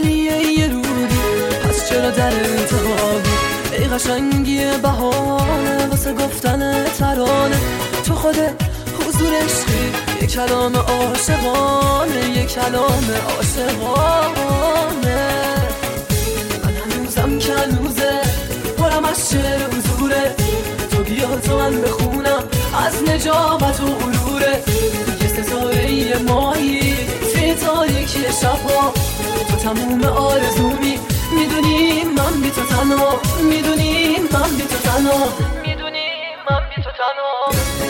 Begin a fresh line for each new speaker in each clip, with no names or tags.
یه رودی، پس چرا در انتخابی؟ ای قشنگی بهانه واسه گفتن ترانه، تو خود حضور عشقی، یه کلام عاشقانه، یه کلام عاشقانه. من هنوزم که هنوزه پرم از شعر و حضوره، تو بیا تو من بخونم از نجابت و غروره. یه ستاره ماهی توی تاریکی شبها، تو تموم آرزومی، میدونی من بی تو تنها، میدونی من بی تو تنها، میدونی من بی تو تنها.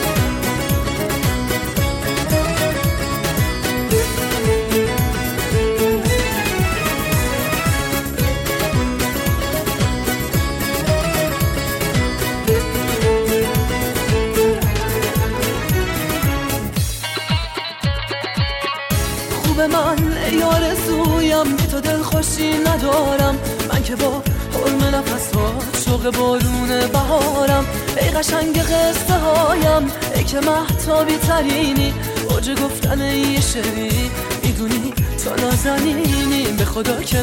به من ای آرزویم، بی تو دل خوشی ندارم، من که با حرم نفس ها شوق بارون بهارم. ای قشنگ قصه هایم، ای که مهتابی ترینی، اوج گفتن یه شعری، میدونی تو نازنینی، به خدا که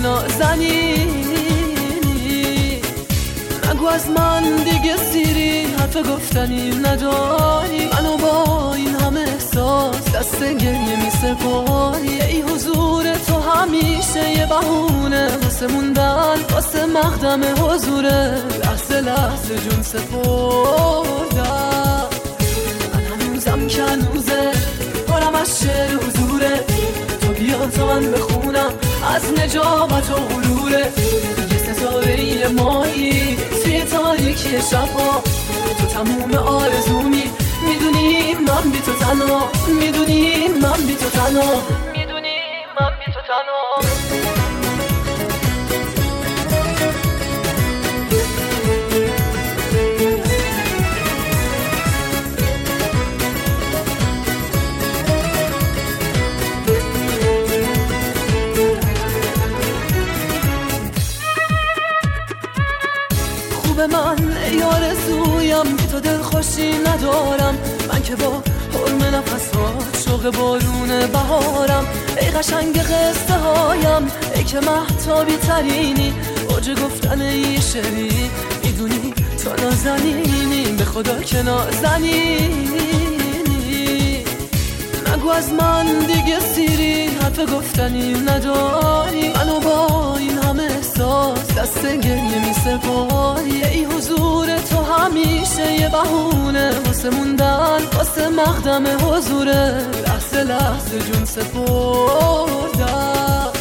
نازنینی. نگو از من دیگه سیری، حرف گفتنی نداری، منو با این همه احساس دست گریه می سپاری. ای حضور تو همیشه یه بهونه واسه موندن، واسه مقدم حضوره، لحظه لحظه جون سپردم. من هنوزم که هنوزه پرم از شعر حضوره، تو بیا تو من بخونم از نجابت و غروره. یه ستاره ماهی توی تاریکی شبها، تو تموم آرزومی، میدونی من بی تو تنها، میدونی من بی تو تنها، میدونی من بی تو تنها. به من ای آرزویم، بی تو دل خوشی ندارم، من که با حرم نفس ها شوق بارون بهارم. ای قشنگ قصه هایم، ای که مهتابی ترینی، اوج گفتن یه شعری، میدونی تو نازنینی، به خدا که نازنینی. نگو از من دیگه سیری، حرف گفتنی نداری، منو با این همه احساس دست گریه می سپاری. ای حضور تو همیشه یه بهونه واسه موندن، واسه مقدم حضوره، لحظه لحظه جون سپردم.